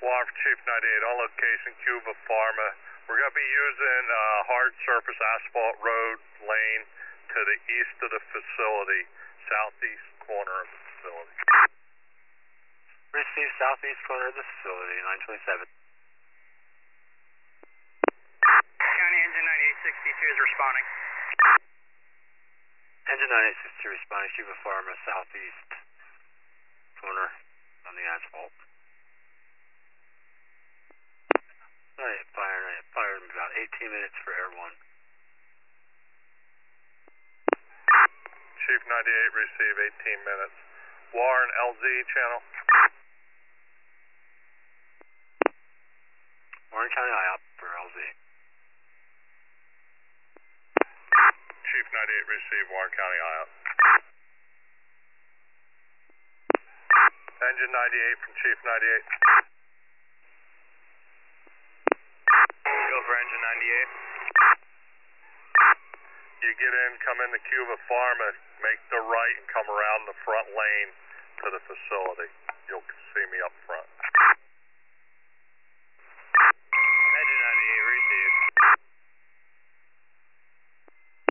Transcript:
Juan for Chief 98, on location, Cuba Pharma. We're going to be using hard surface asphalt road lane to the east of the facility, southeast corner of the facility. Receive southeast corner of the facility, 927. County Engine 9862 is responding. Engine 9862 responding, Cuba Pharma, southeast corner on the asphalt. Alright, fire in about 18 minutes for Air 1. Chief 98, receive 18 minutes. Warren, LZ channel. Warren County IOP for LZ. Chief 98, receive Warren County IOP. Engine 98 from Chief 98. Go for Engine 98. You get in, come into Cuba Pharma, make the right and come around the front lane to the facility. You'll see me up front.